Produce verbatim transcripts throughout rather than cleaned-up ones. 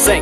Sing.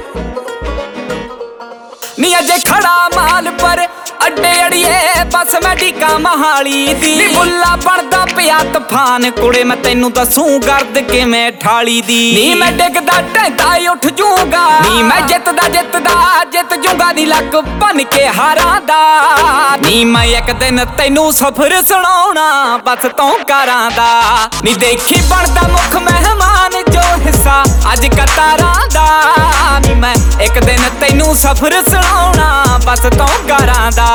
नी अजे खड़ा माल पर अड्डे अड़िए बस मैं टीका महाली दी नी बुल्ला बनदा पिया तूफान कुड़े मैं तेनू दसूं गर्द किवें ठाली दी नी मैं डिगदा ढैंदा उठ जूंगा नी मैं जितदा जितदा जित जूंगा नी लक बन के हारां दा नी मैं एक दिन तेनू सफर सुणाउणा बस तों करां दा नी देखी बनदा मुख मेहमान जो हिस्सा अज कतारां दा नी मैं एक दिन तेनू सफर सुणाउणा बस तों करां दा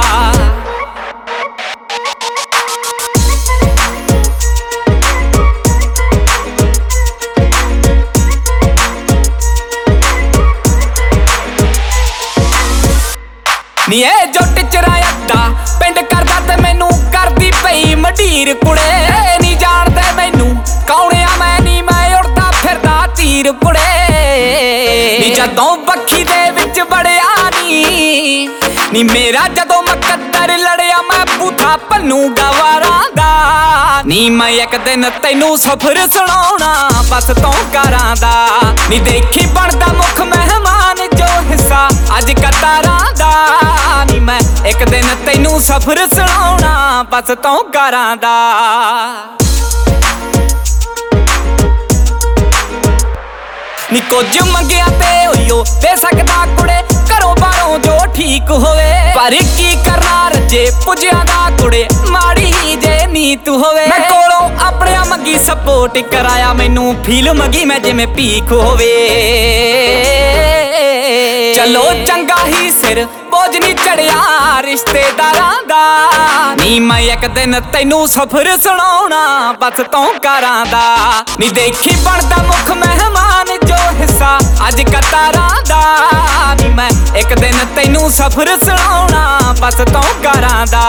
नी ए जुट चरायदा पिंड करदा ते मैनू करदी पई मडीर कुड़े नी जानदे मैनू कौणिया मैं नी मैं उड़दा फिरदा तीर कुड़े नी जदों बखी दे विच बड़िया नी नी मेरा जदों मकद्दर लड़िया मैं बूथा भन्नूगा वारां दा नी मैं एक दिन तैनू सफर सुणाउणा बस तों करां दा नी देखी बनदा मुख मेहमान जो हिस्सा अज कतारां दा नी मैं एक दिन तैनू सफर सुणाउणा बस तों करां दा नी कुछ मंगिया ते होइयो दे सकदा कुड़े घरों बाहरों जो ठीक होवे पर की करना रजे पुजिया दा कुड़े माड़ी जे नीत होवे मैं कोलों अपने मंगी सपोर्ट कराया मैनू फील मंगी मैं जिवें भीख होवे चलो चंगा ही सिर बोझ नहीं चढ़िया रिश्तेदारां दा नी मैं एक दिन तैनू सफर सुणाउणा बस तों करां दा नी देखी बनदा मुख मेहमान जो हिस्सा अज कतारां दा नी मैं एक दिन तैनू सफर सुणाउणा बस तों करां दा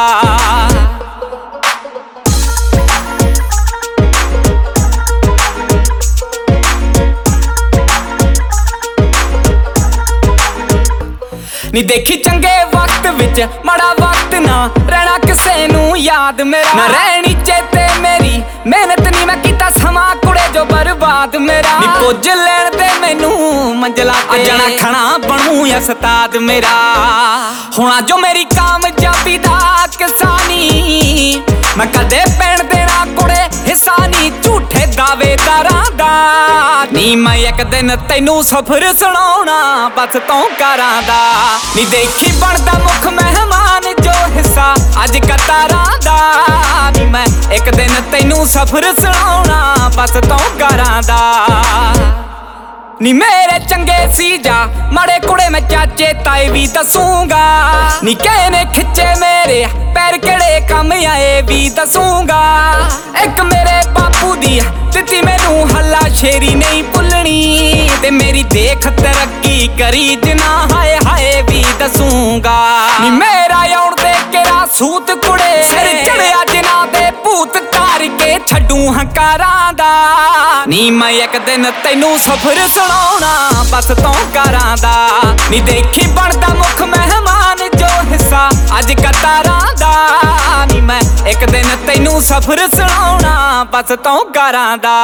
नी देखी चंगे वक्त विच माड़ा वक्त ना रहना किसे नू याद मेरा ना रहनी चेते मेरी मेहनत नी मैं कीता समा कुड़े जो बर्बाद मेरा नी पुज लैण दे मैनू मंजला ते जना खना बनूं उस्ताद मेरा होना जो मेरी कामयाबी दा किसानी मैं कदे पैण देना कुड़े हिस्सा नी झूठे दावेदारां दा नी मैं एक दिन तैनू सफर सुणाउणा बस तों करां दा नी देखी बनदा मुख मेहमान जो हिस्सा अज कतारां दा नी मैं एक दिन तैनू सफर सुणाउणा बस तों करां दा नी मेरे चंगे सी जा माड़े कुड़े मैं चाचे ताए भी दसूंगा नी कहने खिच्चे मेरे पैर केड़े कम आए भी दसूंगा एक मेरे बापू दी दित्ती मैनू हल्ला शेरी नहीं भुलनी ते मेरी देख तरक्की करी जना हाय हाय भी दसूंगा नी मेरा आउण दे केरा सूत कुड़े सिर चढ़िया जना दे भूत तार के छड्डू हंकारां दा नी मैं एक दिन तैनू सफर सुणाउणा बस तों करां दा नी देखी बनदा मुख मेहमान जो हिस्सा अज कतारां दा नी मैं एक दिन तैनू सफर सुणाउणा बस तों करां दा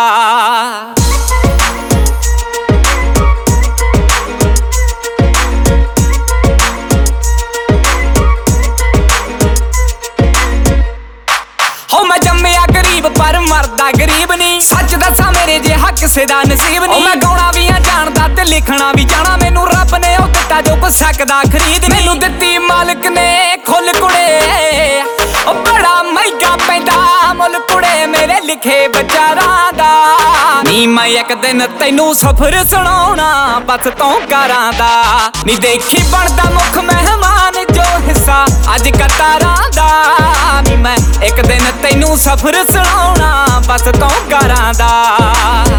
हो मैं जम्मिया गरीब पर मरदा गरीब नी सच दसा मेरे जे हक किसे दा नसीब नी मैं गाउणा भी जानदा ते लिखना भी जाना मैनू रब ने ओ दित्ता जो कुछ सकदा खरीद मैनू दित्ती मालिक ने खुल कुड़े ओ बड़ा महंगा पैंदा मुल कुड़े मेरे लिखे विचारां दा नी मैं एक दिन तैनू सफर सुणाउणा बस तों करां दा नी देखी बनदा मुख मेहमान जो हिस्सा अज कतारां दा नी मैं एक दिन तैनू सफर सुणाउणा बस तों करां दा